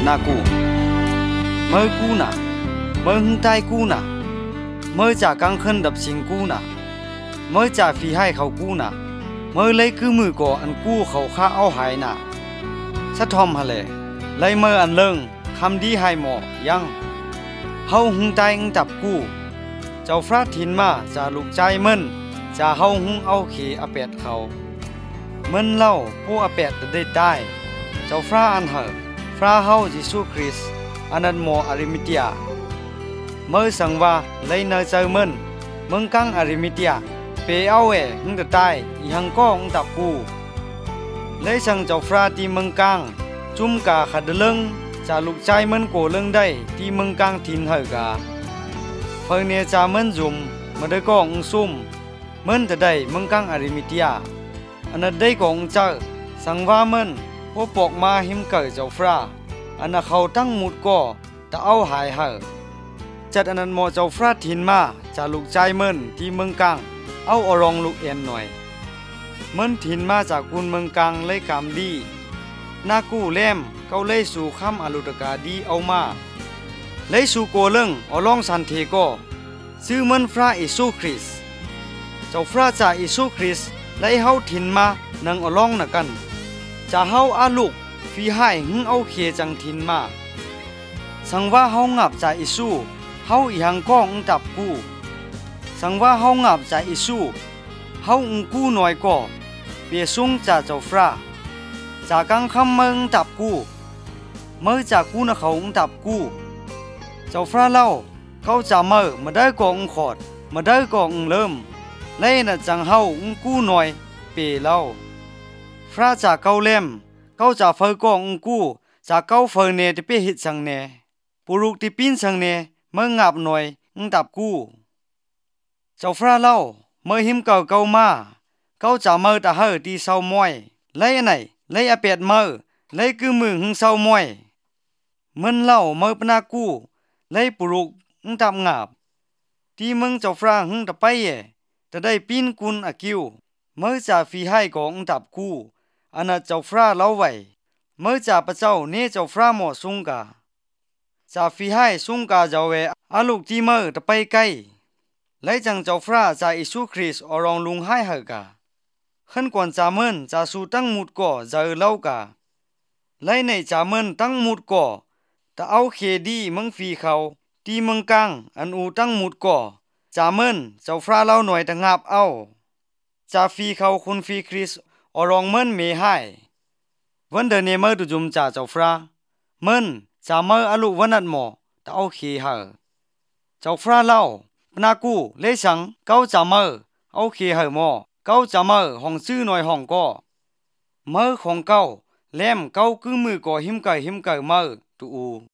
นากูเมื่อกูน่ะเมื่อหึงใต้กูน่ะเมื่อจากกังขึ้นดับสิงกูน่ะเมื่อจากฝีให้เขากูน่ะเมื่อเลยคือมือก่ออันกู้เขาฆ่าเอาหายน่ะสะทอมฮะเลยเลยเมื่ออันเลิงคำดีให้หมอยังเฮาหึงใต้อึงจับกูเจ้าฟราถินมาจะลูกใจมึนจะเฮาหึงเอาเขอเป็ดเขามึนเล่าผู้อเป็ดได้ได้เจ้าฟราอันเหอฟราเฮาเยซูคริสต์อันนั้นหมออาริมิเตียเมื่อสังว่าเลยเนเจอมึนมึงกังอาริมิเตียเปเอาหึงจะตายอีหังก็หึงตับกูเลยสังเจ้าฟราที่มึงกังจุ่มกาขัดเลิงจะลูกใจมันโกเลิงได้ที่มึงกังทินเหอกาเฟอเนจามันจุ่มมาได้ก็หึงซุ่มมันจะได้มึงกังอาริมิเตียอันนั้นได้ก็หึงเจอสังว่ามันพวกปอกมาหิมเกิดเจ้าฟราอันนั้นเขาตั้งมุดก็จะเอาหายเหอจัดอันนั้นหมอเจ้าฟราทินมาจะลูกใจมันที่มึงกังเอาอรองลูกเอ็นหน่อยมันถิ่นมาจากกุนเมืองกลางเลยกำดีนากู้เล่มเขาเลยสู่คำอลุตกาดีเอามาเลยสู่โกเลิงอรองสันเทโกซื้อมันฟราอิซูคริสเจ้าฟราจากอิซูคริสเลยเฮาถิ่นมานังอรองนักกันจะเฮาอาลูกฟีให้หึงเอาเคจังถิ่นมาสังว่าเฮางับจากอิซูเฮาอีหังก้องตับกูสังว่าเฮางับจากอิซูเฮากูหน่อยก็เปียซุงจากเจ้าฟราจากกังคำเมืองตับกูเมื่อจากกูนะเขาตับกูเจ้าฟราเล่าเขาจะเมื่อมาได้ก็ขอดมาได้ก็เริ่มเลยน่ะจังเฮากูหน่อยเปียเล่าฟราจากเกาเล่มเขาจะเฟอก็กูจากเกาเฟอเนที่เปียหิดสังเนปุรุกที่ปีนสังเนเมื่องับหน่อยตับกูเจ้าฟราเล่าเมื่อหิมเก่ามาเขาจะเมื่อตาเฮอที่เศร้ามวยเลยไหนเลยอาเป็ดเมื่อเลยคือมือหึงเศร้ามวยมันเล่าเมื่อปนากูเลยปลุกตับงับที่มึงเจ้าฟราหึงตะไปจะได้ปีนกุนอากิวเมื่อจะฟีให้ของตับกูอันนั้นเจ้าฟราเล่าไว้เมื่อจะพระเจ้าเนเจ้าฟราหมอสุงกาจะฟีให้สุงกาเจ้าเวอาลูกที่เมื่อตะไปไกลเลยจังเจ้าฟราจะอิสุคริสอรองลุงให้เหกาขั้นก่อนจามันจะสู้ตั้งมุดก่อจะเล่ากาเลยในจามันตั้งมุดก่อแต่เอาเคดีมึงฟีเขาตีมึงกังอันอูตั้งมุดก่อจามันเจ้าฟราเล่าหน่อยแต่งับเอาจะฟีเขาคุณฟีคริสอรองมันเมให้วันเดเนเมอร์ตุจุมจ่าเจ้าฟรามันจะเมื่ออลุวันนัดหมอแต่เอาเคเหอเจ้าฟราเล่าปนากูเลสังเก้าจะเมื่อเอาเคเหอหมอเก้าจะเมื่อห้องซื้อหน่อยห้องก็เมื่อของเก้าเล่มเก้าคือมือก่อหิมเกยเมื่อตู